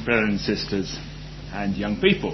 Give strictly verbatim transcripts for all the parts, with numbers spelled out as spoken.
brothers and sisters, and young people.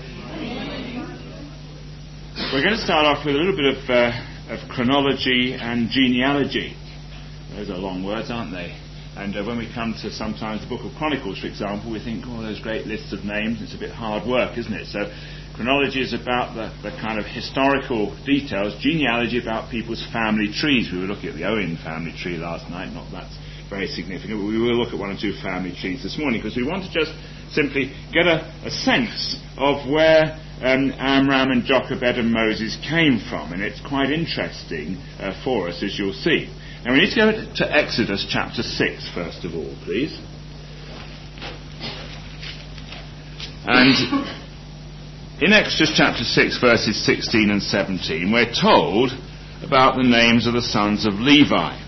We're going to start off with a little bit of, uh, of chronology and genealogy. Those are long words, aren't they? And uh, when we come to sometimes the Book of Chronicles, for example, we think, oh, those great lists of names, it's a bit hard work, isn't it? So chronology is about the, the kind of historical details, genealogy about people's family trees. We were looking at the Owen family tree last night, not that's very significant, but we will look at one or two family trees this morning because we want to just simply get a, a sense of where um, Amram and Jochebed and Moses came from, and it's quite interesting uh, for us, as you'll see. Now we need to go to Exodus chapter six first of all, please. And in Exodus chapter six verses sixteen and seventeen we're told about the names of the sons of Levi.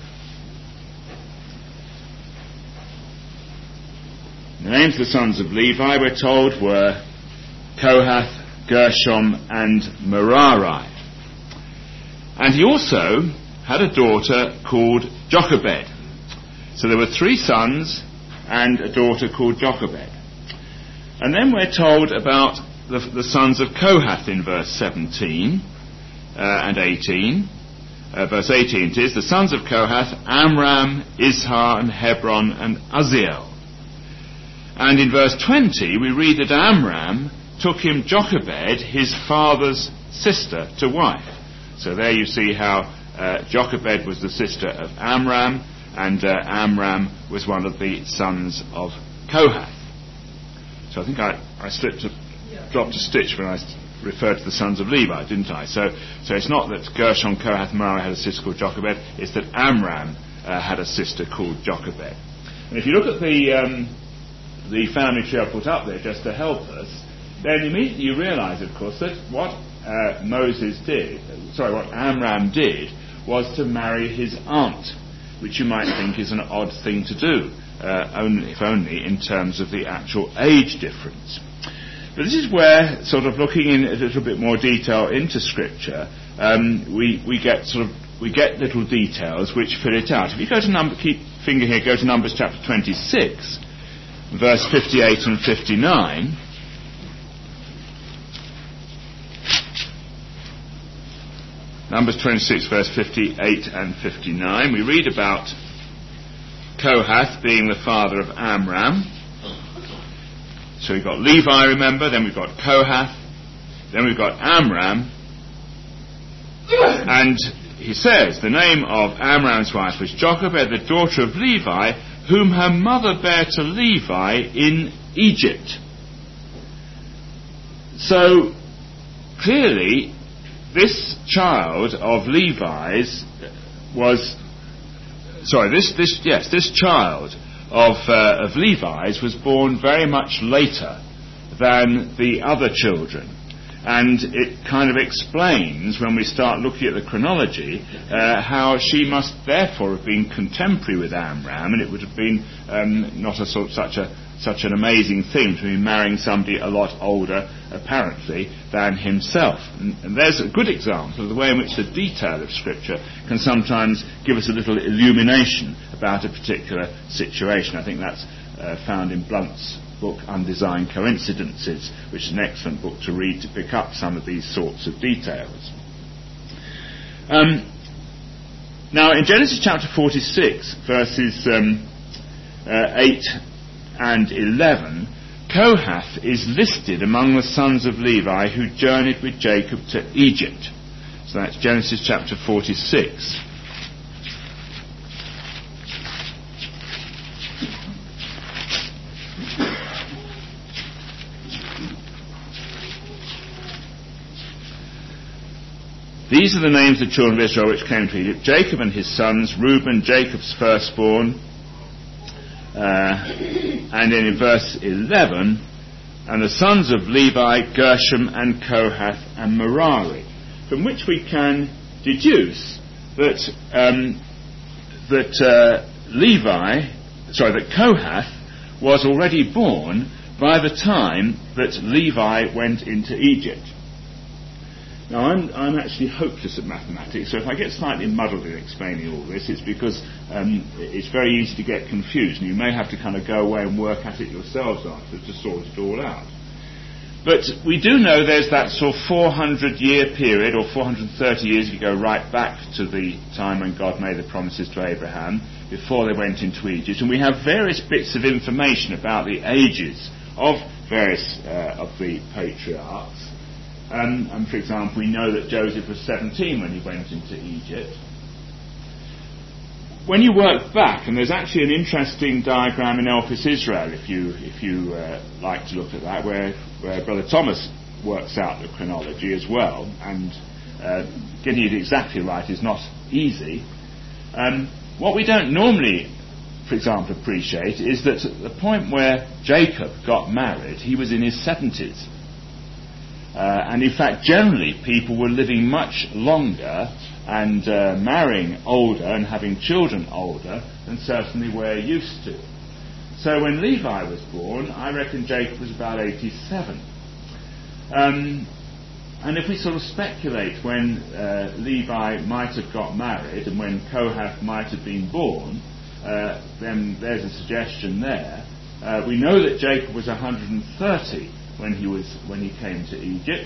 The names of the sons of Levi, we're told, were Kohath, Gershom and Merari. And he also had a daughter called Jochebed. So there were three sons and a daughter called Jochebed. And then we're told about the, the sons of Kohath in verse seventeen uh, and eighteen. Uh, verse eighteen it is, the sons of Kohath, Amram, Izhar and Hebron and Uzziel. And in verse twenty we read that Amram took him Jochebed, his father's sister, to wife. So there you see how uh, Jochebed was the sister of Amram, and uh, Amram was one of the sons of Kohath. So I think I, I slipped a, dropped a stitch when I referred to the sons of Levi, didn't I? So, so it's not that Gershom, Kohath, Merari had a sister called Jochebed, it's that Amram uh, had a sister called Jochebed. And if you look at the um, the family tree I put up there just to help us, then immediately you realise, of course, that what uh, Moses did, sorry, what Amram did, was to marry his aunt, which you might think is an odd thing to do, uh, only, if only in terms of the actual age difference. But this is where, sort of looking in a little bit more detail into Scripture, um, we, we get sort of we get little details which fill it out. If you go to number, keep finger here, go to Numbers chapter twenty-six. Verse fifty-eight and fifty-nine, Numbers twenty-six verse fifty-eight and fifty-nine, we read about Kohath being the father of Amram. So we've got Levi, remember, then we've got Kohath, then we've got Amram, and he says the name of Amram's wife was Jochebed, the daughter of Levi, whom her mother bare to Levi in Egypt. So clearly this child of Levi's was sorry this this yes this child of uh, of Levi's was born very much later than the other children. And it kind of explains, when we start looking at the chronology, uh, how she must therefore have been contemporary with Amram, and it would have been um, not a sort of such a such an amazing thing to be marrying somebody a lot older, apparently, than himself. And, and there's a good example of the way in which the detail of Scripture can sometimes give us a little illumination about a particular situation. I think that's uh, found in Blunt's book Undesigned Coincidences, which is an excellent book to read to pick up some of these sorts of details. Um, now in Genesis chapter forty-six verses um, uh, eight and eleven, Kohath is listed among the sons of Levi who journeyed with Jacob to Egypt. So that's Genesis chapter forty-six. These are the names of the children of Israel which came to Egypt: Jacob and his sons, Reuben, Jacob's firstborn. Uh, and then in verse eleven, and the sons of Levi, Gershom and Kohath and Merari, from which we can deduce that um, that uh, Levi, sorry, that Kohath was already born by the time that Levi went into Egypt. Now, I'm, I'm actually hopeless at mathematics, so if I get slightly muddled in explaining all this, it's because um, it's very easy to get confused, and you may have to kind of go away and work at it yourselves afterwards to sort it all out. But we do know there's that sort of four hundred year period, or four hundred thirty years, if you go right back to the time when God made the promises to Abraham, before they went into Egypt, and we have various bits of information about the ages of various uh, of the patriarchs. Um, and for example, we know that Joseph was seventeen when he went into Egypt. When you work back, and there's actually an interesting diagram in Elpis Israel, if you if you uh, like to look at that, where, where Brother Thomas works out the chronology as well, and uh, getting it exactly right is not easy. Um, what we don't normally, for example, appreciate is that at the point where Jacob got married, he was in his seventies. Uh, and in fact, generally, people were living much longer and uh, marrying older and having children older than certainly we're used to. So when Levi was born, I reckon Jacob was about eighty-seven. Um, and if we sort of speculate when uh, Levi might have got married and when Kohath might have been born, uh, then there's a suggestion there. Uh, we know that Jacob was one hundred thirty when he was when he came to Egypt,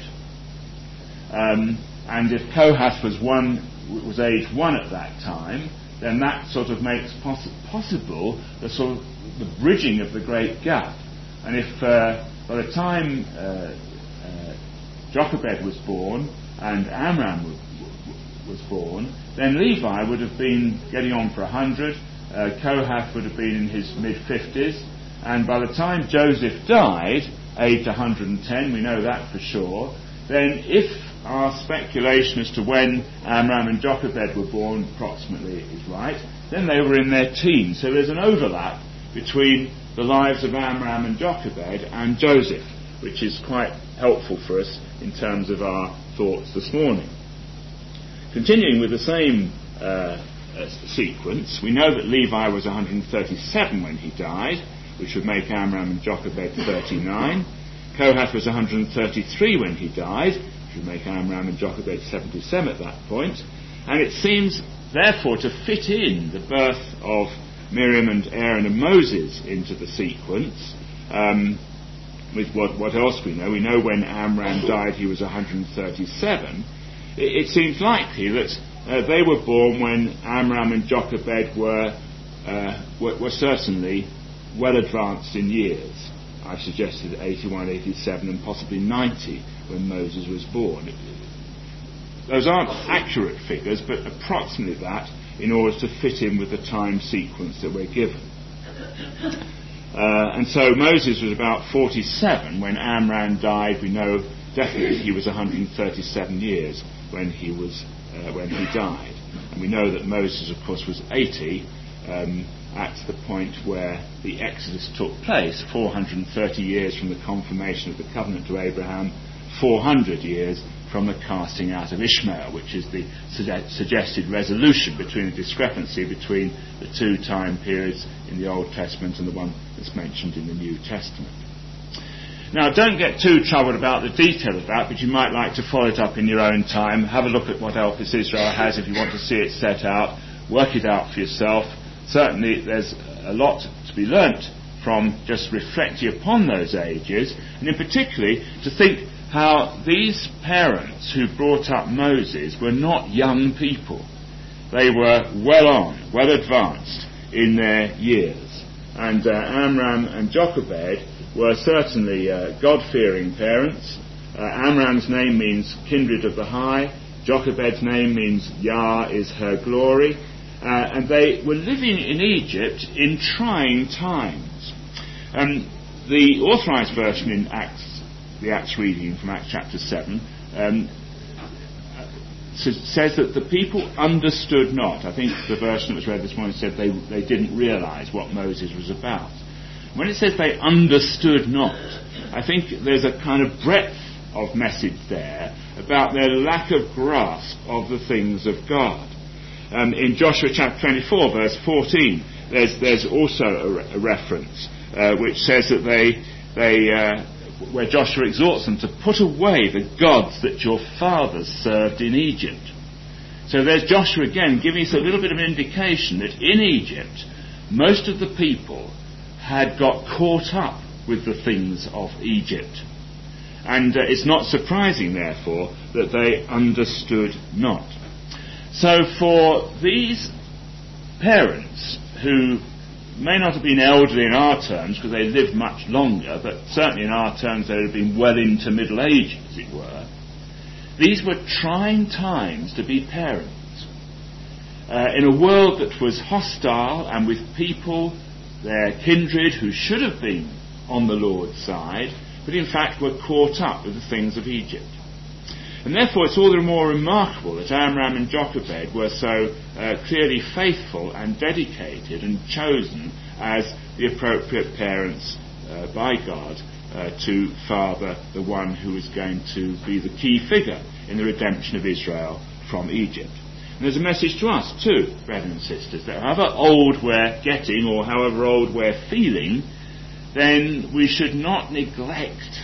um, and if Kohath was one was age one at that time, then that sort of makes poss- possible the sort of the bridging of the great gap. And if uh, by the time uh, uh, Jochebed was born and Amram w- w- was born, then Levi would have been getting on for a hundred. Uh, Kohath would have been in his mid fifties, and by the time Joseph died, aged one hundred ten, we know that for sure, then if our speculation as to when Amram and Jochebed were born approximately is right, then they were in their teens. So there's an overlap between the lives of Amram and Jochebed and Joseph, which is quite helpful for us in terms of our thoughts this morning. Continuing with the same uh, uh, sequence, we know that Levi was one hundred thirty-seven when he died, which would make Amram and Jochebed thirty-nine. Kohath was one hundred thirty-three when he died, which would make Amram and Jochebed seventy-seven at that point. And it seems, therefore, to fit in the birth of Miriam and Aaron and Moses into the sequence. Um, with what, what else we know? We know when Amram died he was one hundred thirty-seven. It, it seems likely that uh, they were born when Amram and Jochebed were, uh, were, were certainly well advanced in years. I've suggested eighty-one, eighty-seven and possibly ninety when Moses was born. Those aren't accurate figures, but approximately that in order to fit in with the time sequence that we're given. Uh, and so Moses was about forty-seven when Amram died. We know definitely he was one hundred thirty-seven years when he was uh, when he died. And we know that Moses, of course, was eighty um, at the point where the Exodus took place, four hundred thirty years from the confirmation of the covenant to Abraham, four hundred years from the casting out of Ishmael, which is the su- suggested resolution between the discrepancy between the two time periods in the Old Testament and the one that's mentioned in the New Testament. Now, don't get too troubled about the detail of that, but you might like to follow it up in your own time. Have a look at what Elpis Israel has if you want to see it set out. Work it out for yourself. Certainly there's a lot to be learnt from just reflecting upon those ages, and in particularly to think how these parents who brought up Moses were not young people. They were well on, well advanced in their years. And uh, Amram and Jochebed were certainly uh, God-fearing parents. Uh, Amram's name means kindred of the high. Jochebed's name means Yah is her glory. Uh, and they were living in Egypt in trying times. Um, the authorised version in Acts, the Acts reading from Acts chapter seven, um, says that the people understood not. I think the version that was read this morning said they, they didn't realise what Moses was about. When it says they understood not, I think there's a kind of breadth of message there about their lack of grasp of the things of God. Um, in Joshua chapter twenty-four, verse fourteen, there's there's also a, re- a reference uh, which says that they they uh, where Joshua exhorts them to put away the gods that your fathers served in Egypt. So there's Joshua again giving us a little bit of an indication that in Egypt, most of the people had got caught up with the things of Egypt. And uh, it's not surprising, therefore, that they understood not. So for these parents, who may not have been elderly in our terms because they lived much longer, but certainly in our terms they would have been well into middle age, as it were, these were trying times to be parents. Uh, in a world that was hostile and with people, their kindred, who should have been on the Lord's side, but in fact were caught up with the things of Egypt. And therefore it's all the more remarkable that Amram and Jochebed were so uh, clearly faithful and dedicated and chosen as the appropriate parents uh, by God uh, to father the one who was going to be the key figure in the redemption of Israel from Egypt. And there's a message to us too, brethren and sisters, that however old we're getting or however old we're feeling, then we should not neglect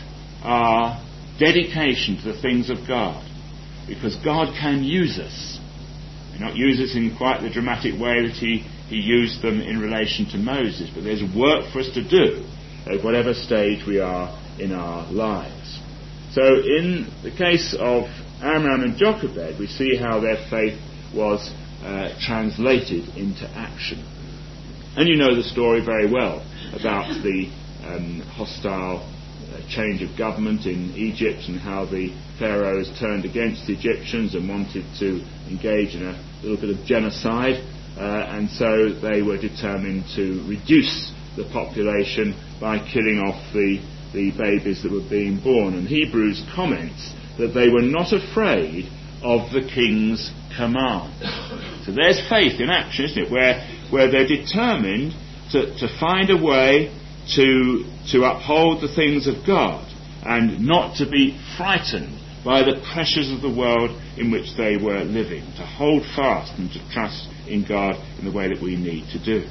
our dedication to the things of God, because God can use us. He may not use us in quite the dramatic way that he, he used them in relation to Moses, but there's work for us to do at whatever stage we are in our lives. So in the case of Amram and Jochebed, we see how their faith was uh, translated into action. And you know the story very well about the um, hostile uh, change of government in Egypt and how the pharaohs turned against the Egyptians and wanted to engage in a little bit of genocide, uh, and so they were determined to reduce the population by killing off the, the babies that were being born. And Hebrews comments that they were not afraid of the king's command. So there's faith in action, isn't it, where where they're determined to, to find a way to to uphold the things of God and not to be frightened by the pressures of the world in which they were living, to hold fast and to trust in God in the way that we need to do.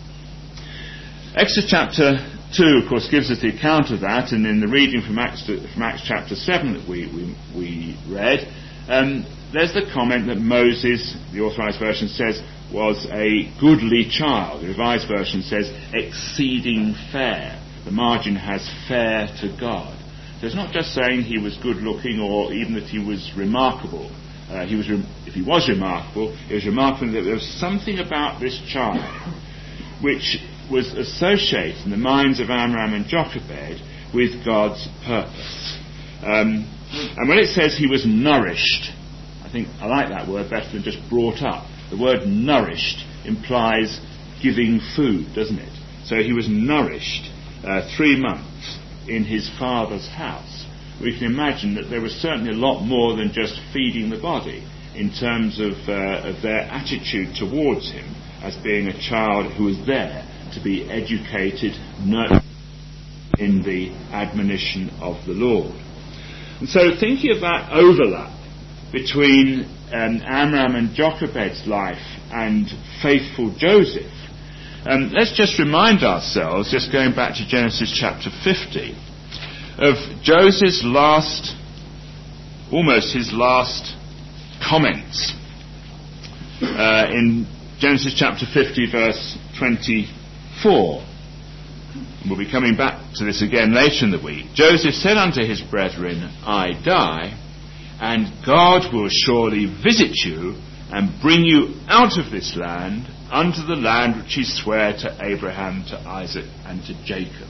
Exodus chapter two, of course, gives us the account of that, and in the reading from Acts, from Acts chapter seven that we, we, we read, um, there's the comment that Moses, the Authorized Version says, was a goodly child. The Revised Version says exceeding fair. The margin has fair to God. So it's not just saying he was good looking or even that he was remarkable. Uh, he was, re- if he was remarkable, it was remarkable that there was something about this child which was associated in the minds of Amram and Jochebed with God's purpose. Um, and when it says he was nourished, I think I like that word better than just brought up. The word nourished implies giving food, doesn't it? So he was nourished uh, three months in his father's house. We can imagine that there was certainly a lot more than just feeding the body in terms of, uh, of their attitude towards him as being a child who was there to be educated, nurtured in the admonition of the Lord. And so thinking of that overlap between um, Amram and Jochebed's life and faithful Joseph, um, let's just remind ourselves, just going back to Genesis chapter fifty, of Joseph's last, almost his last comments uh, in Genesis chapter fifty, verse twenty-four. We'll be coming back to this again later in the week. Joseph said unto his brethren, I die, and God will surely visit you and bring you out of this land unto the land which he sware to Abraham, to Isaac, and to Jacob.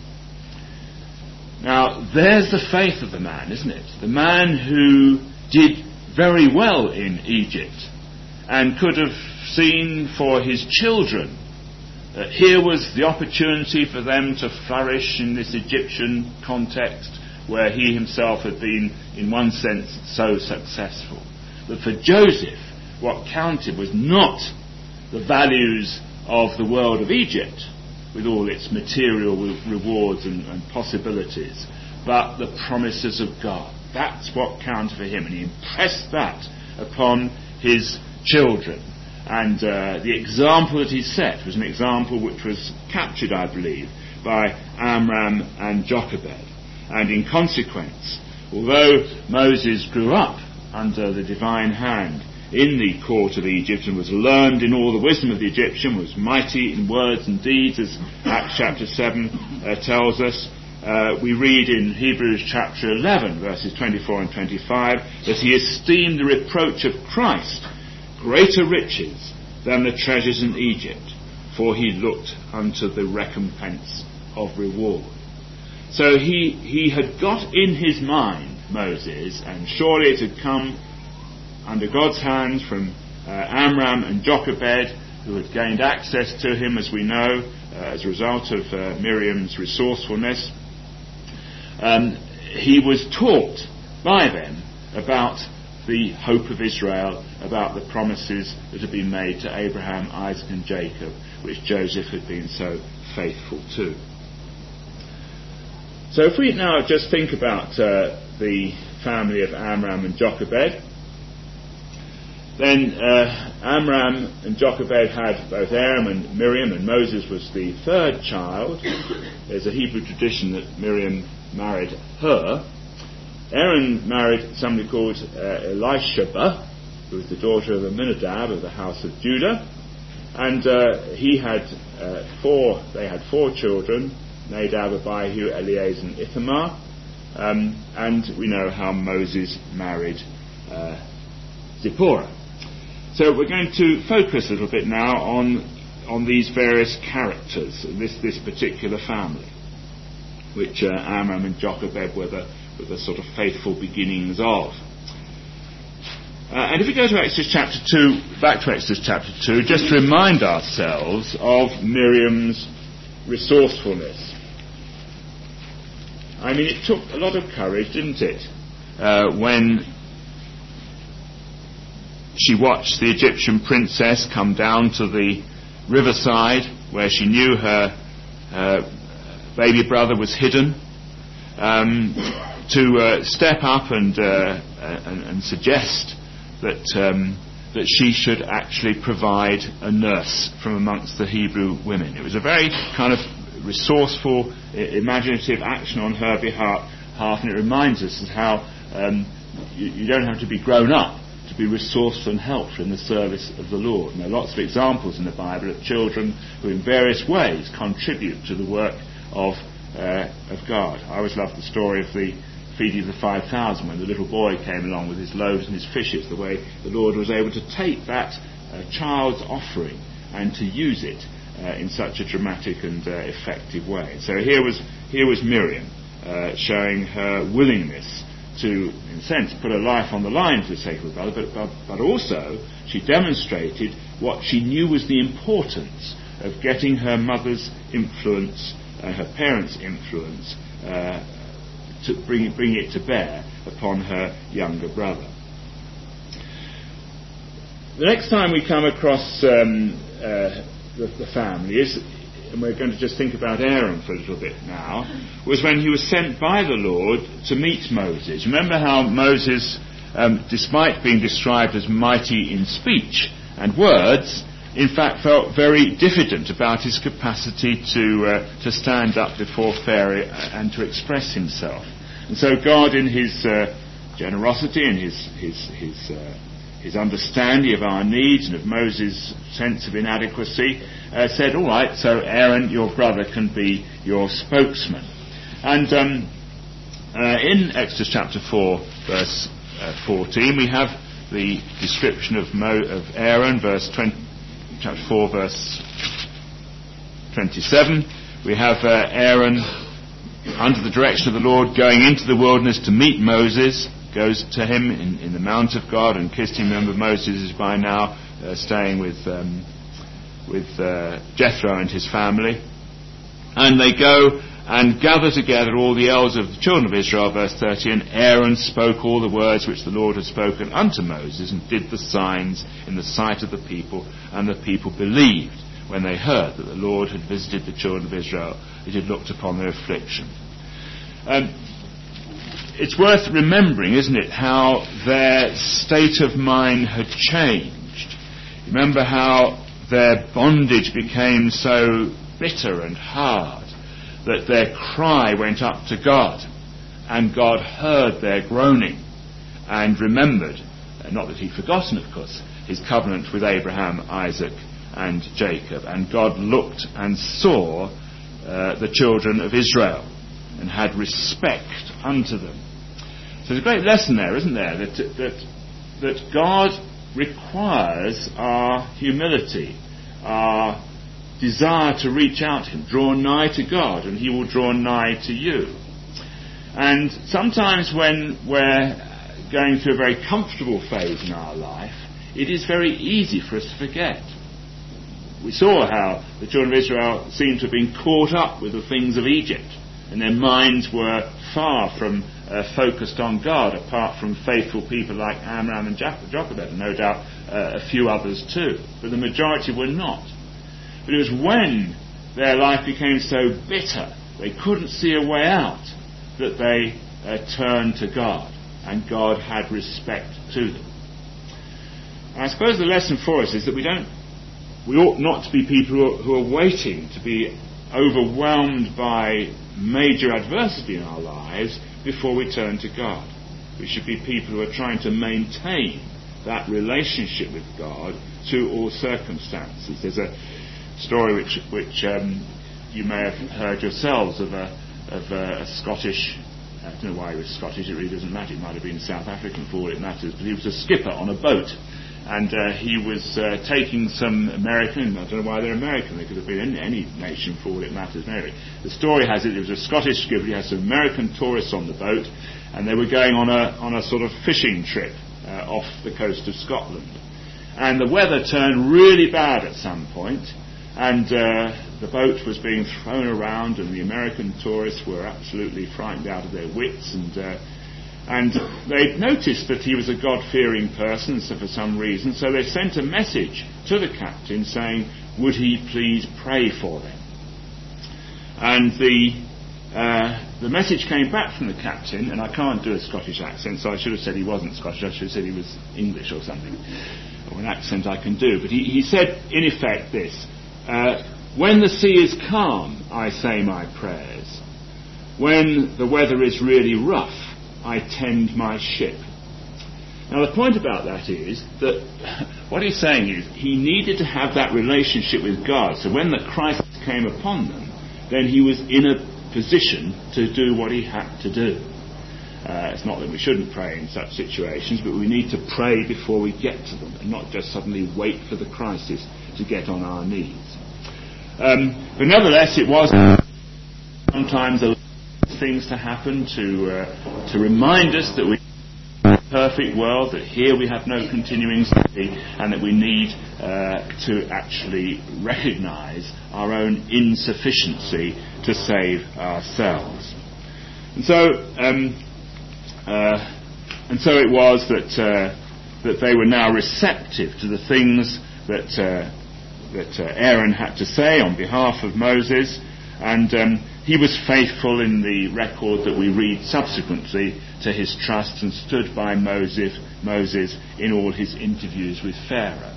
Now, there's the faith of the man, isn't it? The man who did very well in Egypt and could have seen for his children that here was the opportunity for them to flourish in this Egyptian context where he himself had been, in one sense, so successful. But for Joseph, what counted was not the values of the world of Egypt, with all its material rewards and, and possibilities, but the promises of God. That's what counted for him, and he impressed that upon his children. And uh, the example that he set was an example which was captured, I believe, by Amram and Jochebed. And in consequence, although Moses grew up under the divine hand in the court of Egypt and was learned in all the wisdom of the Egyptian, was mighty in words and deeds, as Acts chapter seven uh, tells us, uh, we read in Hebrews chapter eleven, verses twenty-four and twenty-five, that he esteemed the reproach of Christ greater riches than the treasures in Egypt, for he looked unto the recompense of reward. So he, he had got in his mind, Moses, and surely it had come under God's hand from uh, Amram and Jochebed, who had gained access to him, as we know, uh, as a result of uh, Miriam's resourcefulness. Um, he was taught by them about the hope of Israel, about the promises that had been made to Abraham, Isaac and Jacob, which Joseph had been so faithful to. So if we now just think about uh, the family of Amram and Jochebed, then uh, Amram and Jochebed had both Aaron and Miriam, and Moses was the third child. There's a Hebrew tradition that Miriam married her. Aaron married somebody called uh, Elisheba, who was the daughter of Aminadab of the house of Judah, and uh, he had uh, four. They had four children: Nadab, Abihu, Eleazar, and Ithamar. Um, and we know how Moses married uh, Zipporah. So we're going to focus a little bit now on on these various characters, this this particular family, which uh, Amram and Jochebed were the, were the sort of faithful beginnings of. Uh, and if we go to Exodus chapter two, back to Exodus chapter two, just to remind ourselves of Miriam's resourcefulness. I mean, it took a lot of courage, didn't it, uh, when she watched the Egyptian princess come down to the riverside where she knew her uh, baby brother was hidden, um, to uh, step up and, uh, and, and suggest that um, that she should actually provide a nurse from amongst the Hebrew women. It was a very kind of resourceful, imaginative action on her behalf, and it reminds us of how um, you, you don't have to be grown up to be resourceful and helpful in the service of the Lord. And there are lots of examples in the Bible of children who in various ways contribute to the work of uh, of God. I always love the story of the feeding of the five thousand, when the little boy came along with his loaves and his fishes, the way the Lord was able to take that uh, child's offering and to use it uh, in such a dramatic and uh, effective way. So here was here was Miriam uh, showing her willingness to, in a sense, put her life on the line for the sake of her brother, but, but, but also she demonstrated what she knew was the importance of getting her mother's influence and her parents' influence uh, to bring it, bring it to bear upon her younger brother. The next time we come across um, uh, the, the family is, and we're going to just think about Aaron for a little bit now, was when he was sent by the Lord to meet Moses. Remember how Moses, um, despite being described as mighty in speech and words, in fact felt very diffident about his capacity to uh, to stand up before Pharaoh and to express himself. And so God, in his uh, generosity and his his his uh, his understanding of our needs and of Moses' sense of inadequacy, uh, said, all right, so Aaron, your brother, can be your spokesman. And um, uh, in Exodus chapter four, verse uh, fourteen, we have the description of, Mo- of Aaron, verse twenty, chapter four, verse twenty-seven. We have uh, Aaron, under the direction of the Lord, going into the wilderness to meet Moses, goes to him in, in the mount of God and kissed him. Remember, Moses is by now uh, staying with um, with uh, Jethro and his family. And they go and gather together all the elders of the children of Israel, verse thirty, and Aaron spoke all the words which the Lord had spoken unto Moses, and did the signs in the sight of the people, and the people believed when they heard that the Lord had visited the children of Israel, that he had looked upon their affliction. Um, It's worth remembering, isn't it, how their state of mind had changed. Remember how their bondage became so bitter and hard that their cry went up to God. and God heard their groaning and remembered, uh, not that he'd forgotten, of course, his covenant with Abraham, Isaac, and Jacob. And God looked and saw uh, the children of Israel and had respect unto them. So there's a great lesson there, isn't there? That that that God requires our humility, our desire to reach out to him, draw nigh to God, and he will draw nigh to you. And sometimes when we're going through a very comfortable phase in our life, it is very easy for us to forget. We saw how the children of Israel seemed to have been caught up with the things of Egypt, and their minds were far from uh, focused on God, apart from faithful people like Amram and Jochebed, and no doubt uh, a few others too. But the majority were not. But it was when their life became so bitter, they couldn't see a way out, that they uh, turned to God, and God had respect to them. And I suppose the lesson for us is that we don't, we ought not to be people who are, who are waiting to be overwhelmed by major adversity in our lives before we turn to God. We should be people who are trying to maintain that relationship with God through all circumstances. There's a story which, which um, you may have heard yourselves of a, of a, a Scottish, I don't know why he was Scottish, it really doesn't matter, he might have been South African for all it matters, but he was a skipper on a boat. And uh, he was uh, taking some American, I don't know why they're American, they could have been any, any nation for all it matters, maybe. The story has it, it was a Scottish skipper, he had some American tourists on the boat, and they were going on a on a sort of fishing trip uh, off the coast of Scotland. And the weather turned really bad at some point, and uh, the boat was being thrown around, and the American tourists were absolutely frightened out of their wits, and uh, And they noticed that he was a God-fearing person, so for some reason, so they sent a message to the captain saying, would he please pray for them? And the uh, the message came back from the captain, and I can't do a Scottish accent, so I should have said he wasn't Scottish, I should have said he was English or something, or an accent I can do. But he, he said, in effect, this, uh, when the sea is calm, I say my prayers. When the weather is really rough, I tend my ship. Now the point about that is that what he's saying is he needed to have that relationship with God, so when the crisis came upon them, then he was in a position to do what he had to do. Uh, it's not that we shouldn't pray in such situations, but we need to pray before we get to them, and not just suddenly wait for the crisis to get on our knees. Um, but nevertheless, it was sometimes a things to happen to uh, to remind us that we are in a perfect world, that here we have no continuing city, and that we need uh, to actually recognise our own insufficiency to save ourselves. And so, um, uh, and so it was that uh, that they were now receptive to the things that uh, that uh, Aaron had to say on behalf of Moses, and um, he was faithful in the record that we read subsequently to his trust, and stood by Moses, Moses in all his interviews with Pharaoh.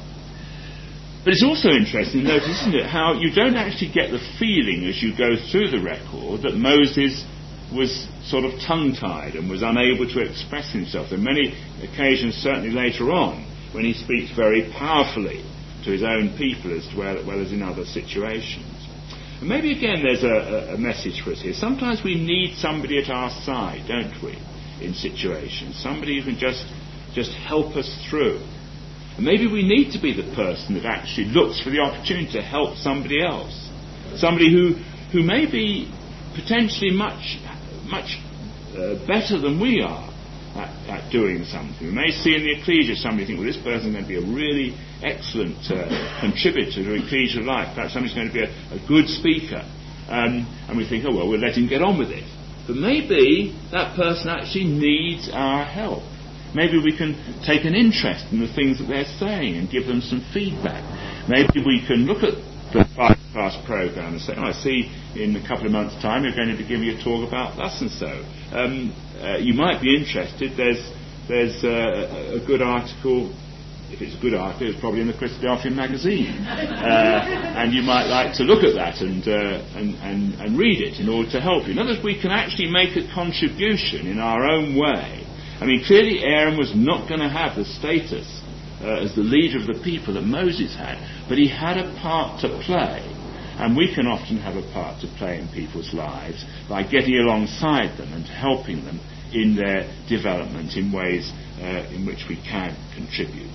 But it's also interesting, notice, isn't it, how you don't actually get the feeling as you go through the record that Moses was sort of tongue-tied and was unable to express himself. There are many occasions, certainly later on, when he speaks very powerfully to his own people as well, well as in other situations. And maybe again there's a, a message for us here. Sometimes we need somebody at our side, don't we, in situations. Somebody who can just, just help us through. And maybe we need to be the person that actually looks for the opportunity to help somebody else. Somebody who, who may be potentially much, much uh, better than we are at, at doing something. We may see in the ecclesia somebody think, well, this person's going to be a really excellent uh, contributor to ecclesial life. Perhaps somebody's going to be a, a good speaker. Um, and we think, oh, well, we'll let him get on with it. But maybe that person actually needs our help. Maybe we can take an interest in the things that they're saying and give them some feedback. Maybe we can look at the podcast program and say, oh, I see in a couple of months' time you're going to be giving a talk about thus and so. Um, uh, you might be interested. There's, there's uh, a good article if it's a good article, it's probably in the Christadelphian magazine. Uh, and you might like to look at that and, uh, and, and, and read it in order to help you. In other words, we can actually make a contribution in our own way. I mean, clearly Aaron was not going to have the status uh, as the leader of the people that Moses had, but he had a part to play. And we can often have a part to play in people's lives by getting alongside them and helping them in their development in ways uh, in which we can contribute.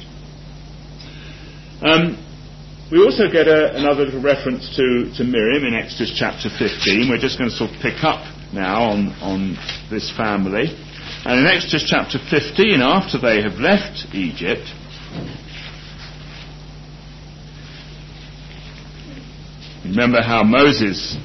Um, we also get a, another little reference to, to Miriam in Exodus chapter fifteen. We're just going to sort of pick up now on, on this family. And in Exodus chapter fifteen, after they have left Egypt, remember how Moses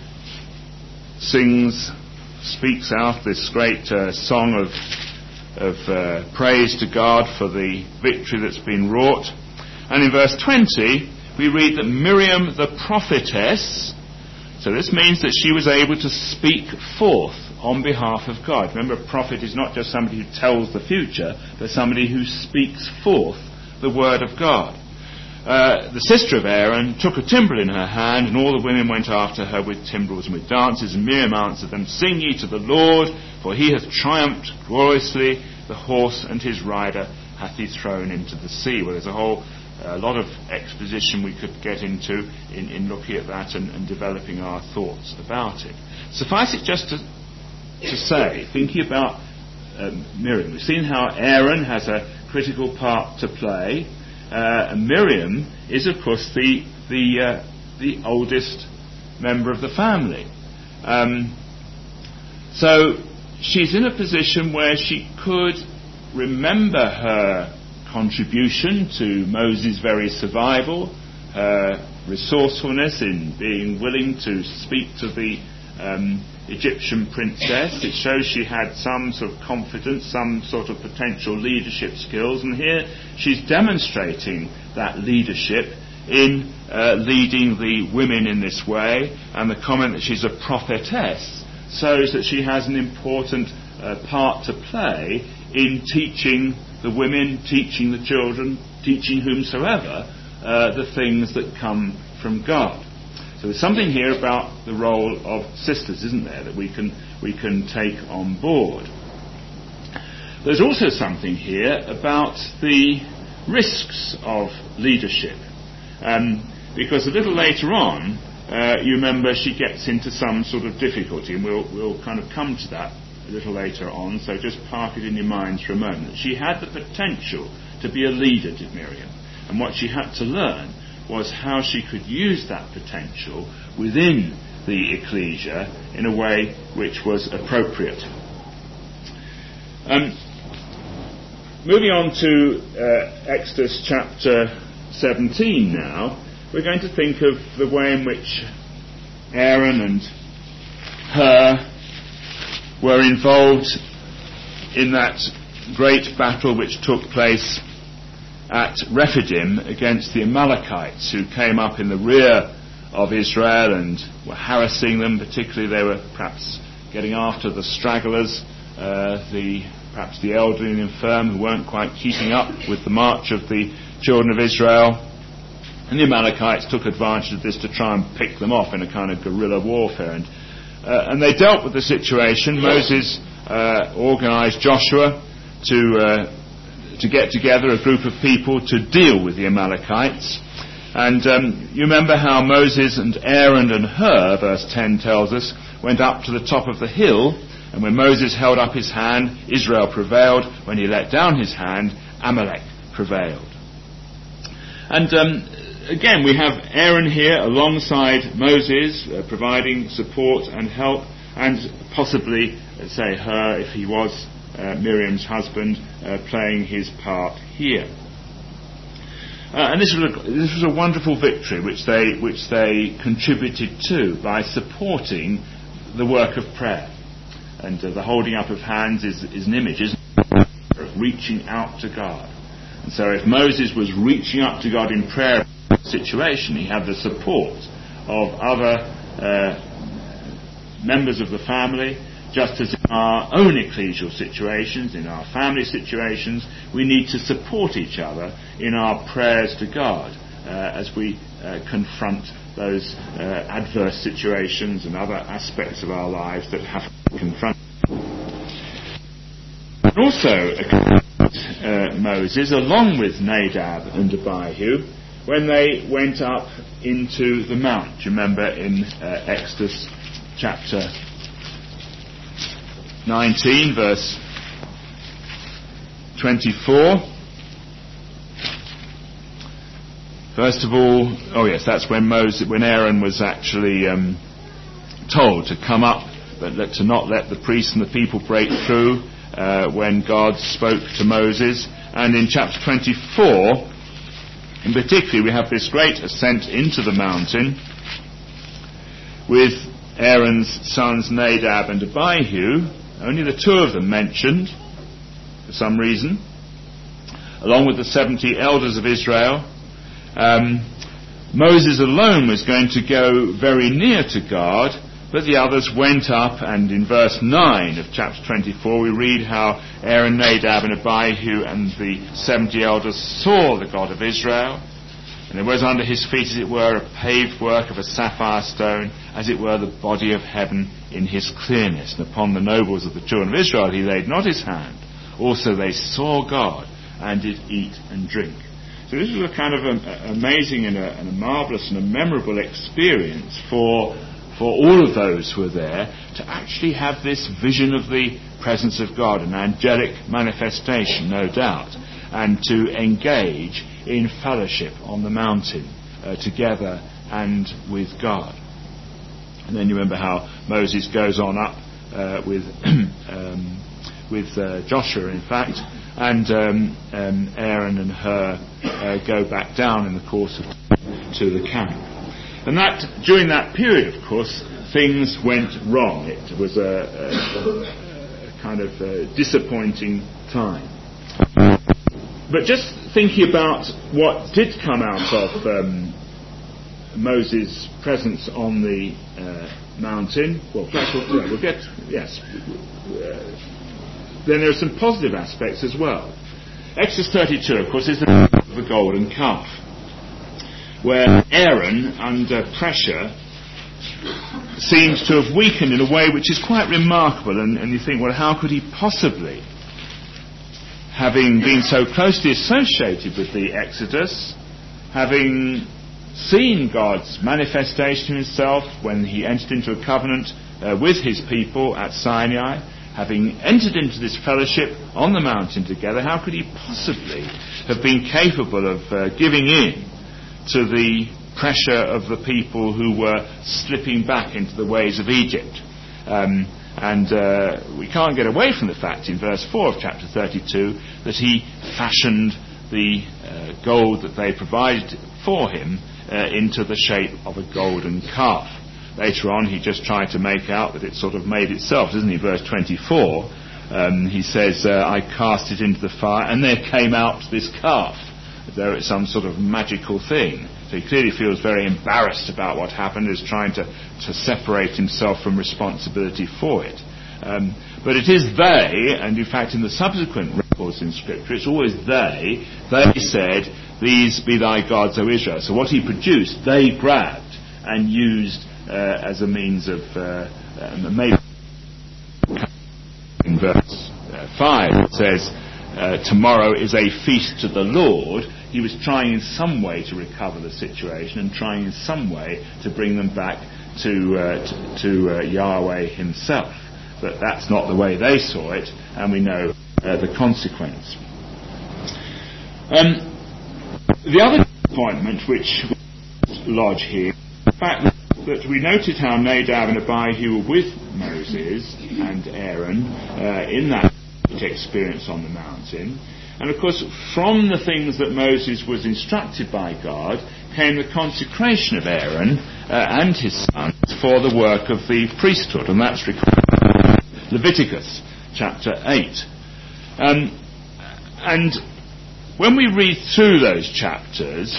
sings, speaks out this great uh, song of, of uh, praise to God for the victory that's been wrought. And in verse twenty, we read that Miriam the prophetess, so this means that she was able to speak forth on behalf of God. Remember, a prophet is not just somebody who tells the future, but somebody who speaks forth the word of God. Uh, the sister of Aaron took a timbrel in her hand, and all the women went after her with timbrels and with dances. And Miriam answered them, "Sing ye to the Lord, for he hath triumphed gloriously. The horse and his rider hath he thrown into the sea." Well, there's a whole a lot of exposition we could get into in, in looking at that and, and developing our thoughts about it. Suffice it just to, to say, thinking about um, Miriam, we've seen how Aaron has a critical part to play. Uh, and Miriam is, of course, the the uh, the oldest member of the family. Um, so she's in a position where she could remember her contribution to Moses' very survival, her resourcefulness in being willing to speak to the um, Egyptian princess. It shows she had some sort of confidence, some sort of potential leadership skills, and here she's demonstrating that leadership in uh, leading the women in this way. And the comment that she's a prophetess shows that she has an important uh, part to play in teaching the women, teaching the children, teaching whomsoever uh, the things that come from God. So there's something here about the role of sisters, isn't there, that we can we can take on board. There's also something here about the risks of leadership, um, because a little later on, uh, you remember she gets into some sort of difficulty, and we'll we'll kind of come to that a little later on, so just park it in your minds for a moment. She had the potential to be a leader, did Miriam, and what she had to learn was how she could use that potential within the ecclesia in a way which was appropriate. Um, moving on to uh, Exodus chapter seventeen now, we're going to think of the way in which Aaron and her were involved in that great battle which took place at Rephidim against the Amalekites, who came up in the rear of Israel and were harassing them. Particularly they were perhaps getting after the stragglers, uh, the perhaps the elderly and infirm who weren't quite keeping up with the march of the children of Israel. And the Amalekites took advantage of this to try and pick them off in a kind of guerrilla warfare. And Uh, and they dealt with the situation. Moses uh, organised Joshua to uh, to get together a group of people to deal with the Amalekites. And um, you remember how Moses and Aaron and Hur, verse ten tells us, went up to the top of the hill, and when Moses held up his hand, Israel prevailed. When he let down his hand, Amalek prevailed. And um, again, we have Aaron here alongside Moses, uh, providing support and help, and possibly, let's say, her, if he was uh, Miriam's husband, uh, playing his part here. Uh, and this was, a, this was a wonderful victory which they which they contributed to by supporting the work of prayer. And uh, the holding up of hands is, is an image, isn't it, of reaching out to God. And so if Moses was reaching up to God in prayer situation, he had the support of other uh, members of the family just as in our own ecclesial situations, in our family situations, we need to support each other in our prayers to God uh, as we uh, confront those uh, adverse situations and other aspects of our lives that have to be confronted. And also uh, Moses, along with Nadab and Abihu, when they went up into the mount. Do you remember in uh, Exodus chapter nineteen, verse twenty-four? First of all, oh yes, that's when Moses, when Aaron was actually um, told to come up, but let, to not let the priests and the people break through uh, when God spoke to Moses. And in chapter twenty-four, in particular, we have this great ascent into the mountain with Aaron's sons Nadab and Abihu, only the two of them mentioned for some reason, along with the seventy elders of Israel. Um, Moses alone was going to go very near to God, but the others went up, and in verse nine of chapter twenty-four we read how Aaron, Nadab and Abihu and the seventy elders saw the God of Israel, and there was under his feet as it were a paved work of a sapphire stone, as it were the body of heaven in his clearness. And upon the nobles of the children of Israel he laid not his hand. Also they saw God and did eat and drink. So this was a kind of a, a amazing and a, and a marvellous and a memorable experience for for all of those who were there to actually have this vision of the presence of God, an angelic manifestation, no doubt, and to engage in fellowship on the mountain uh, together and with God. And then you remember how Moses goes on up uh, with um, with uh, Joshua, in fact, and um, um, Aaron and Hur uh, go back down in the course of to the camp. And that during that period, of course, things went wrong. It was a, a, a kind of a disappointing time. But just thinking about what did come out of um, Moses' presence on the uh, mountain, well, we'll, we'll get, yes, uh, then there are some positive aspects as well. Exodus thirty-two, of course, is the of the golden calf, where Aaron, under pressure, seems to have weakened in a way which is quite remarkable. And, and you think, well, how could he possibly, having been so closely associated with the Exodus, having seen God's manifestation himself when he entered into a covenant uh, with his people at Sinai, having entered into this fellowship on the mountain together, how could he possibly have been capable of uh, giving in to the pressure of the people who were slipping back into the ways of Egypt? Um, and uh, we can't get away from the fact in verse four of chapter thirty-two that he fashioned the uh, gold that they provided for him uh, into the shape of a golden calf. Later on he just tried to make out that it sort of made itself, doesn't he? Verse twenty-four, um, he says, uh, I cast it into the fire and there came out this calf, as though it's some sort of magical thing. So he clearly feels very embarrassed about what happened, is trying to, to separate himself from responsibility for it. Um, but it is they, and in fact in the subsequent records in Scripture, it's always they, they said, these be thy gods, O Israel. So what he produced, they grabbed and used uh, as a means of, uh, um, maybe in verse uh, five it says, uh, tomorrow is a feast to the Lord. He was trying in some way to recover the situation and trying in some way to bring them back to uh, to, to uh, Yahweh himself. But that's not the way they saw it, and we know uh, the consequence. Um, the other appointment which lodge here, the fact that we noted how Nadab and Abihu were with Moses and Aaron uh, in that experience on the mountain. And of course, from the things that Moses was instructed by God came the consecration of Aaron uh, and his sons for the work of the priesthood, and that's recorded in Leviticus chapter eight. Um, and when we read through those chapters,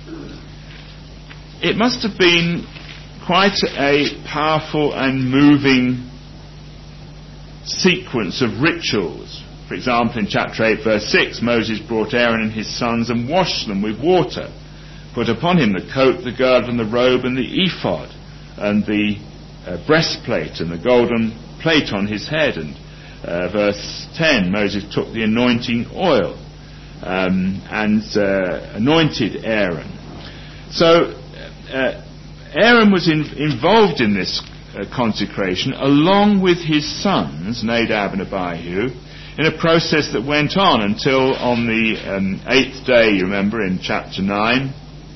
it must have been quite a powerful and moving sequence of rituals. For example, in chapter eight, verse six, Moses brought Aaron and his sons and washed them with water, put upon him the coat, the girdle, and the robe, and the ephod, and the uh, breastplate, and the golden plate on his head. And uh, verse ten, Moses took the anointing oil um, and uh, anointed Aaron. So uh, Aaron was in, involved in this uh, consecration along with his sons, Nadab and Abihu, in a process that went on until on the um, eighth day, you remember, in chapter nine,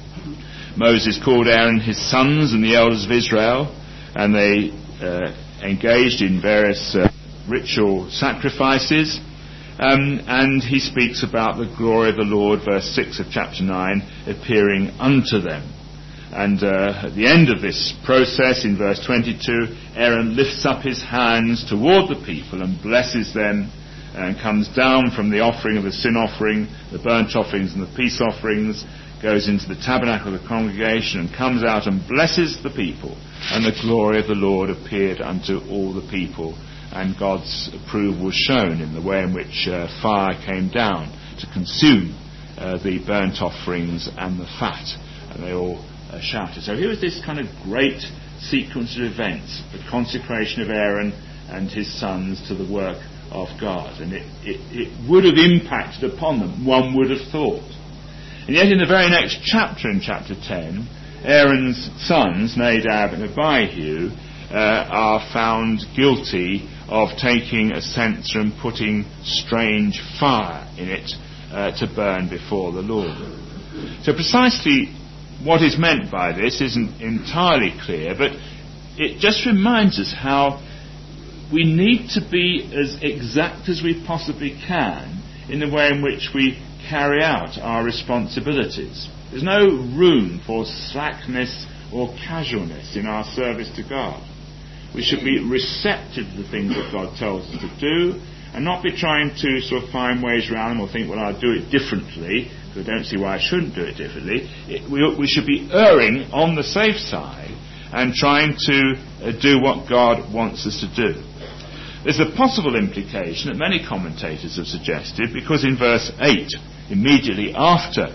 Moses called Aaron his sons and the elders of Israel, and they uh, engaged in various uh, ritual sacrifices, um, and he speaks about the glory of the Lord, verse six of chapter nine, appearing unto them. And uh, at the end of this process, in verse twenty-two, Aaron lifts up his hands toward the people and blesses them, and comes down from the offering of the sin offering, the burnt offerings and the peace offerings, goes into the tabernacle of the congregation, and comes out and blesses the people. And the glory of the Lord appeared unto all the people, and God's approval was shown in the way in which uh, fire came down to consume uh, the burnt offerings and the fat. And they all uh, shouted. So here was this kind of great sequence of events, the consecration of Aaron and his sons to the work of God, and it, it, it would have impacted upon them, one would have thought. And yet in the very next chapter, in chapter ten, Aaron's sons, Nadab and Abihu, uh, are found guilty of taking a censer and putting strange fire in it uh, to burn before the Lord. So precisely what is meant by this isn't entirely clear, but it just reminds us how we need to be as exact as we possibly can in the way in which we carry out our responsibilities. There's no room for slackness or casualness in our service to God. We should be receptive to the things that God tells us to do, and not be trying to sort of find ways around them or think, well, I'll do it differently, because I don't see why I shouldn't do it differently. It, we, we should be erring on the safe side and trying to uh, do what God wants us to do. There's a possible implication that many commentators have suggested, because in verse eight, immediately after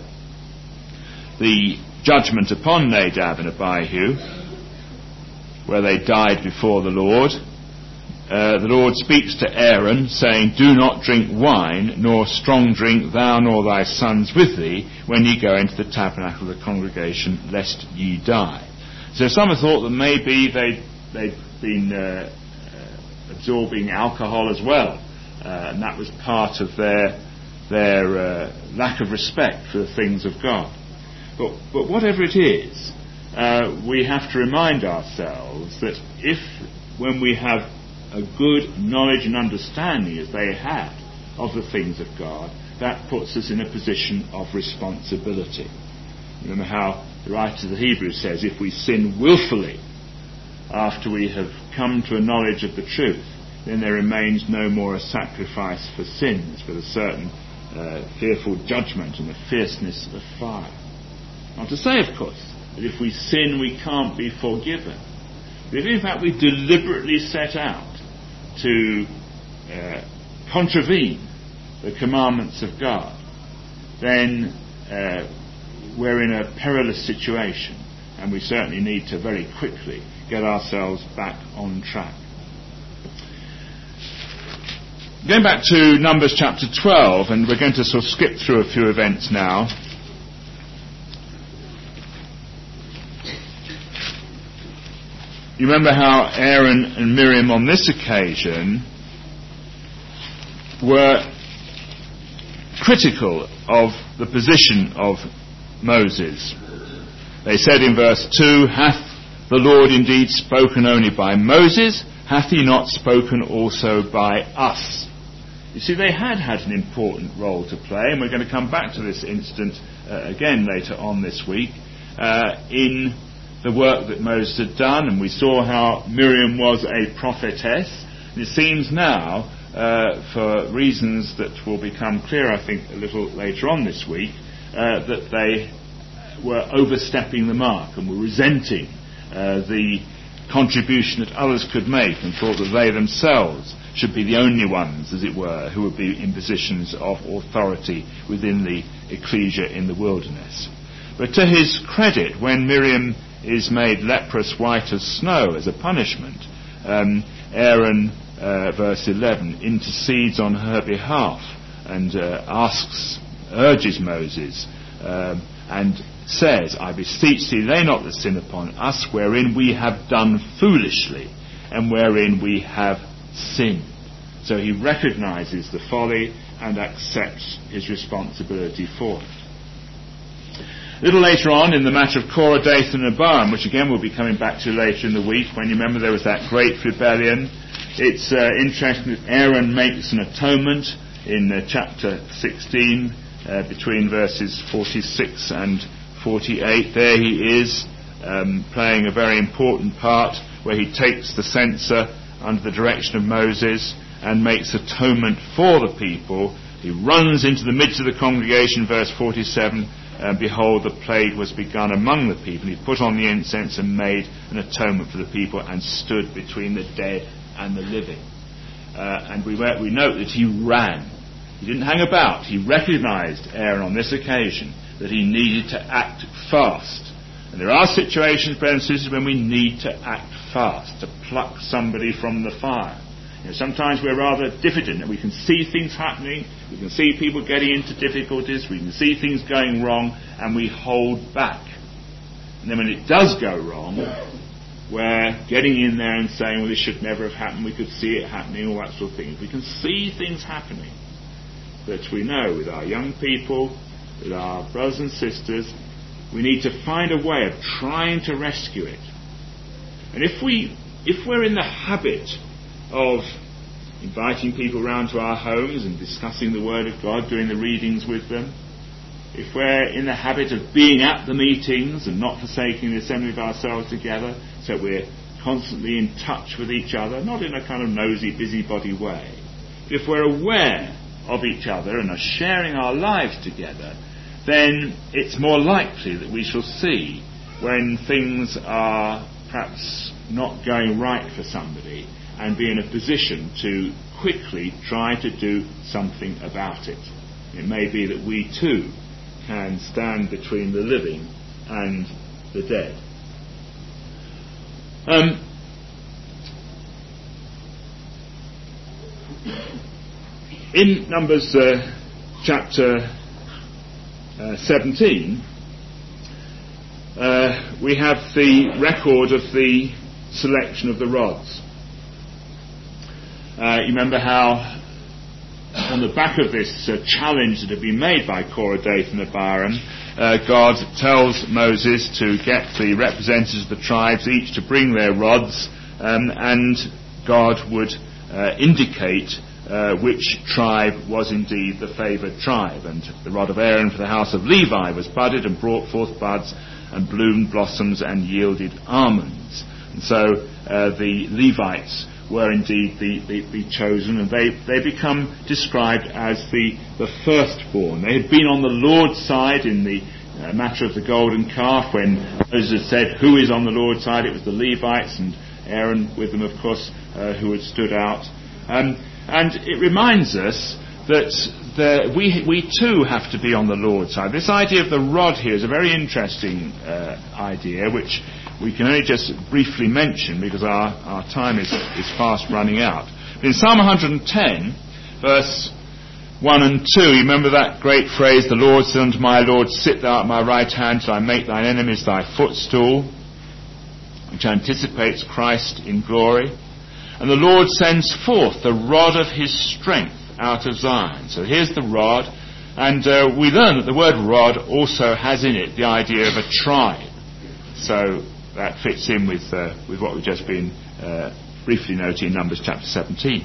the judgment upon Nadab and Abihu, where they died before the Lord, uh, the Lord speaks to Aaron, saying, "Do not drink wine, nor strong drink, thou nor thy sons with thee, when ye go into the tabernacle of the congregation, lest ye die." So some have thought that maybe they, they'd been uh, absorbing alcohol as well, uh, and that was part of their their uh, lack of respect for the things of God. But, but whatever it is, uh, we have to remind ourselves that if, when we have a good knowledge and understanding, as they had, of the things of God, that puts us in a position of responsibility. Remember how the writer of the Hebrews says, if we sin willfully after we have come to a knowledge of the truth, then there remains no more a sacrifice for sins, but a certain uh, fearful judgment and the fierceness of fire. Not to say, of course, that if we sin we can't be forgiven. But if in fact we deliberately set out to uh, contravene the commandments of God, then uh, we're in a perilous situation, and we certainly need to very quickly get ourselves back on track. Going back to Numbers chapter twelve, and we're going to sort of skip through a few events now. You remember how Aaron and Miriam on this occasion were critical of the position of Moses. They said in verse two, "Hath the Lord indeed spoken only by Moses? Hath he not spoken also by us?" You see, they had had an important role to play, and we're going to come back to this incident uh, again later on this week, uh, in the work that Moses had done, and we saw how Miriam was a prophetess. And it seems now, uh, for reasons that will become clear, I think, a little later on this week, uh, that they were overstepping the mark and were resenting uh, the contribution that others could make, and thought that they themselves should be the only ones, as it were, who would be in positions of authority within the ecclesia in the wilderness. But to his credit, when Miriam is made leprous white as snow as a punishment, um, Aaron, uh, verse eleven, intercedes on her behalf and uh, asks, urges Moses, um, and says, I beseech thee, lay not the sin upon us, wherein we have done foolishly, and wherein we have sinned. So he recognizes the folly and accepts his responsibility for it. A little later on, in the matter of Korah, Dathan and Abiram, which again we'll be coming back to later in the week, when you remember there was that great rebellion, it's uh, interesting that Aaron makes an atonement in uh, chapter sixteen, uh, between verses forty-six and forty-eight. There he is, um, playing a very important part, where he takes the censer under the direction of Moses and makes atonement for the people. He runs into the midst of the congregation, verse forty-seven, and behold, the plague was begun among the people. He put on the incense and made an atonement for the people and stood between the dead and the living. Uh, and we, we note that he ran. He didn't hang about. He recognized, Aaron, on this occasion, that he needed to act fast. And there are situations, brothers and sisters, when we need to act fast, to pluck somebody from the fire. You know, sometimes we're rather diffident, and we can see things happening, we can see people getting into difficulties, we can see things going wrong, and we hold back. And then when it does go wrong, we're getting in there and saying, well, this should never have happened, we could see it happening, all that sort of thing. We can see things happening. But we know with our young people, with our brothers and sisters, we need to find a way of trying to rescue it. And if we, if we're in the habit of inviting people round to our homes and discussing the Word of God, doing the readings with them, if we're in the habit of being at the meetings and not forsaking the assembly of ourselves together, so we're constantly in touch with each other, not in a kind of nosy, busybody way, if we're aware of each other and are sharing our lives together, then it's more likely that we shall see when things are perhaps not going right for somebody, and be in a position to quickly try to do something about it. It may be that we too can stand between the living and the dead. Um, in Numbers uh, chapter uh, seventeen, uh, we have the record of the selection of the rods. Uh, you remember how on the back of this uh, challenge that had been made by Korah, Dathan and Abiram, uh, God tells Moses to get the representatives of the tribes each to bring their rods, um, and God would uh, indicate uh, which tribe was indeed the favoured tribe. And the rod of Aaron for the house of Levi was budded and brought forth buds and bloomed blossoms and yielded almonds. And so uh, the Levites were indeed the, the, the chosen, and they, they become described as the, the firstborn. They had been on the Lord's side in the uh, matter of the golden calf, when Moses said, who is on the Lord's side? It was the Levites, and Aaron with them, of course, uh, who had stood out. Um, and it reminds us that the, we, we too have to be on the Lord's side. This idea of the rod here is a very interesting uh, idea, which we can only just briefly mention because our, our time is, is fast running out. But in Psalm one hundred ten, verse one and two, you remember that great phrase, the Lord said unto my Lord, sit thou at my right hand till I make thine enemies thy footstool, which anticipates Christ in glory. And the Lord sends forth the rod of his strength out of Zion. So here's the rod, and uh, we learn that the word rod also has in it the idea of a tribe. So that fits in with uh, with what we've just been uh, briefly noting in Numbers chapter seventeen.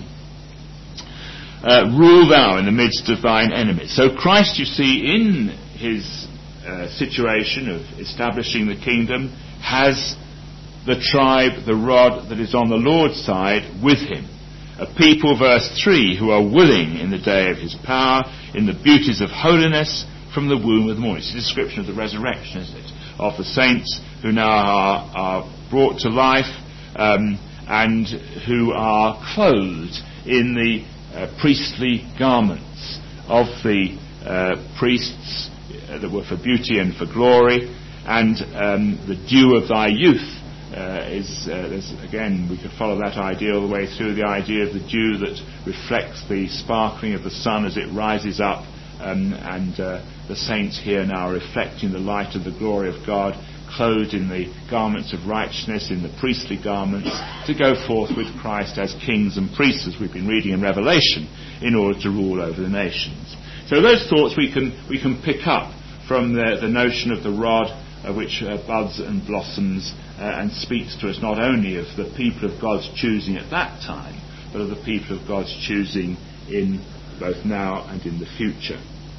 Uh, rule thou in the midst of thine enemies. So Christ, you see, in his uh, situation of establishing the kingdom, has the tribe, the rod that is on the Lord's side with him. A people, verse three, who are willing in the day of his power, in the beauties of holiness, from the womb of the morning. It's a description of the resurrection, isn't it? Of the saints who now are, are brought to life, um, and who are clothed in the uh, priestly garments of the uh, priests uh, that were for beauty and for glory, and um, the dew of thy youth uh, is, uh, again, we could follow that idea all the way through, the idea of the dew that reflects the sparkling of the sun as it rises up, um, and uh, the saints here now are reflecting the light of the glory of God, clothed in the garments of righteousness, in the priestly garments, to go forth with Christ as kings and priests, as we've been reading in Revelation, in order to rule over the nations. So those thoughts we can we can pick up from the, the notion of the rod, uh, which uh, buds and blossoms uh, and speaks to us not only of the people of God's choosing at that time, but of the people of God's choosing in both now and in the future.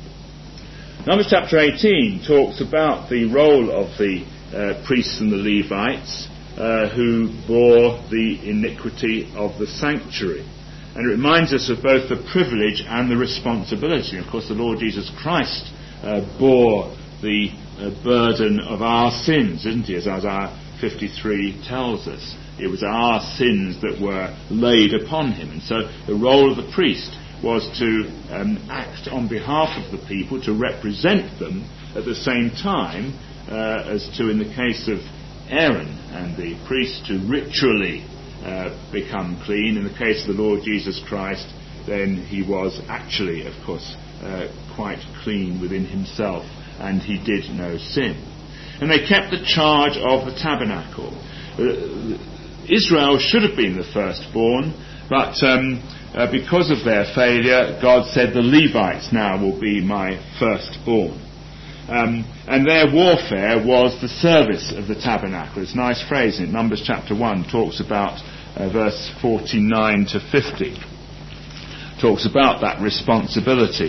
Numbers chapter eighteen talks about the role of the uh, priests and the Levites uh, who bore the iniquity of the sanctuary. And it reminds us of both the privilege and the responsibility. Of course, the Lord Jesus Christ uh, bore the uh, burden of our sins, didn't he? As Isaiah fifty-three tells us. It was our sins that were laid upon him. And so the role of the priest was to um, act on behalf of the people, to represent them, at the same time uh, as to, in the case of Aaron and the priest, to ritually uh, become clean. In the case of the Lord Jesus Christ, then he was actually, of course, uh, quite clean within himself, and he did no sin. And they kept the charge of the tabernacle. Uh, Israel should have been the firstborn, but um, uh, because of their failure, God said, the Levites now will be my firstborn. Um, and their warfare was the service of the tabernacle. It's a nice phrase in it. Numbers chapter one talks about uh, verse forty-nine to fifty. Talks about that responsibility.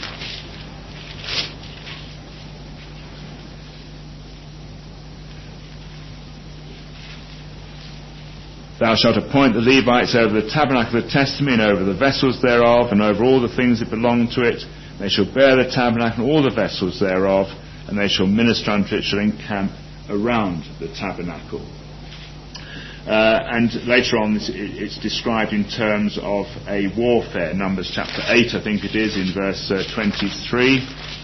Thou shalt appoint the Levites over the tabernacle of the testimony, and over the vessels thereof, and over all the things that belong to it. They shall bear the tabernacle and all the vessels thereof, and they shall minister unto it, shall encamp around the tabernacle. Uh, and later on it's described in terms of a warfare. Numbers chapter eight, I think it is, in verse uh, twenty-three.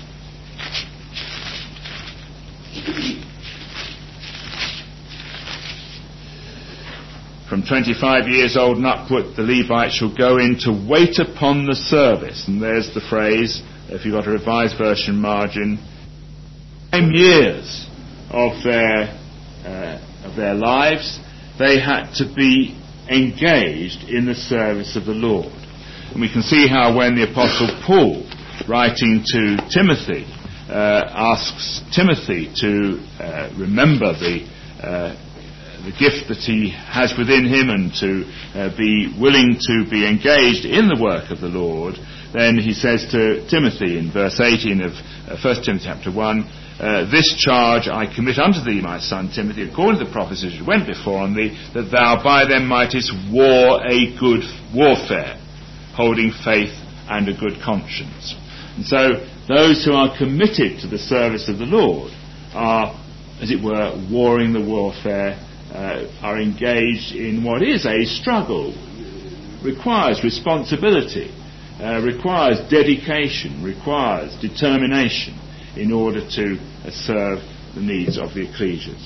From twenty-five years old and upward, the Levites shall go in to wait upon the service. And there's the phrase, if you've got a revised version margin, nine years of their, uh, of their lives, they had to be engaged in the service of the Lord. And we can see how when the Apostle Paul, writing to Timothy, uh, asks Timothy to uh, remember the uh, the gift that he has within him, and to uh, be willing to be engaged in the work of the Lord, then he says to Timothy in verse eighteen of uh, First Timothy chapter one, uh, this charge I commit unto thee, my son Timothy, according to the prophecies which went before on thee, that thou by them mightest war a good warfare, holding faith and a good conscience. And so those who are committed to the service of the Lord are, as it were, warring the warfare, Uh, are engaged in what is a struggle, requires responsibility, uh, requires dedication, requires determination in order to uh, serve the needs of the ecclesias.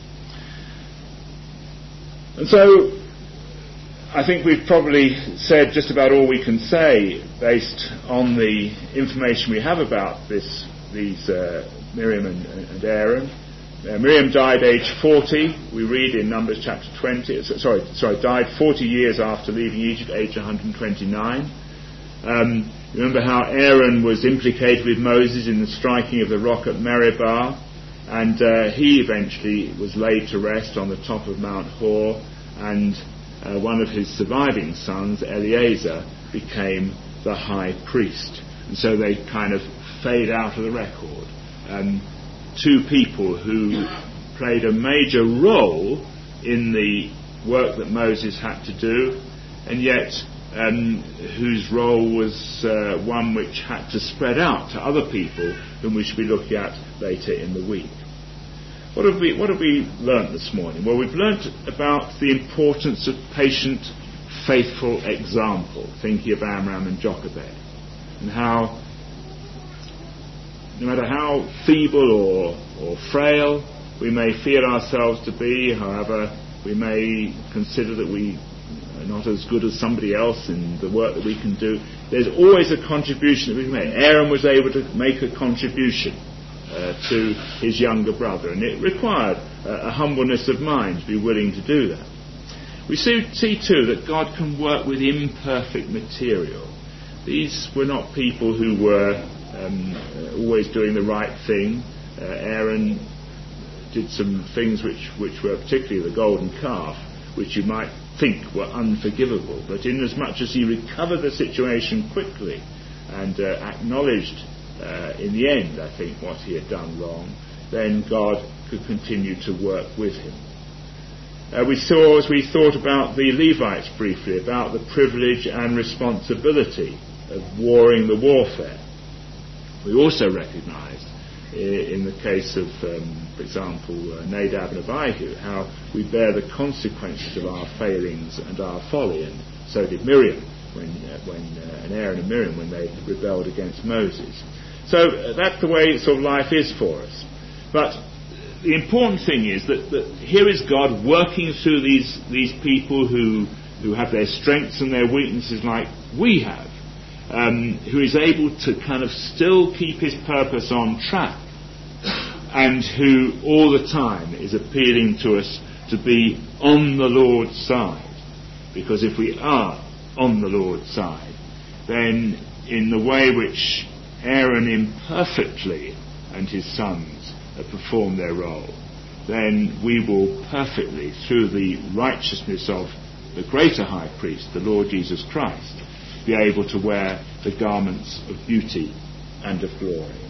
And so I think we've probably said just about all we can say based on the information we have about this, these uh, Miriam and, and Aaron. Uh, Miriam died age forty. We read in Numbers chapter twenty. Sorry, sorry, died forty years after leaving Egypt, age one hundred twenty-nine. Um, remember how Aaron was implicated with Moses in the striking of the rock at Meribah, and uh, he eventually was laid to rest on the top of Mount Hor, and uh, one of his surviving sons, Eleazar, became the high priest. And so they kind of fade out of the record. Um, two people who played a major role in the work that Moses had to do, and yet um, whose role was uh, one which had to spread out to other people whom we should be looking at later in the week. What have we, what have we learnt this morning? Well, we've learnt about the importance of patient faithful example, thinking of Amram and Jochebed, and how no matter how feeble or, or frail we may feel ourselves to be, however we may consider that we are not as good as somebody else in the work that we can do, there's always a contribution that we can make. Aaron was able to make a contribution uh, to his younger brother, and it required uh, a humbleness of mind to be willing to do that. We see, see too that God can work with imperfect material. These were not people who were um, uh, always doing the right thing. Uh, Aaron did some things which, which were particularly the golden calf, which you might think were unforgivable. But inasmuch as he recovered the situation quickly and uh, acknowledged uh, in the end, I think, what he had done wrong, then God could continue to work with him. Uh, we saw, as we thought about the Levites briefly, about the privilege and responsibility of warring the warfare. We also recognised, in the case of, um, for example, uh, Nadab and Abihu, how we bear the consequences of our failings and our folly, and so did Miriam, when, uh, when uh, and Aaron and Miriam, when they rebelled against Moses. So uh, that's the way sort of life is for us. But the important thing is that, that here is God working through these these people who who have their strengths and their weaknesses like we have, um, who is able to kind of still keep his purpose on track, and who all the time is appealing to us to be on the Lord's side. Because if we are on the Lord's side, then in the way which Aaron imperfectly and his sons perform their role, then we will perfectly, through the righteousness of the greater high priest, the Lord Jesus Christ, be able to wear the garments of beauty and of glory.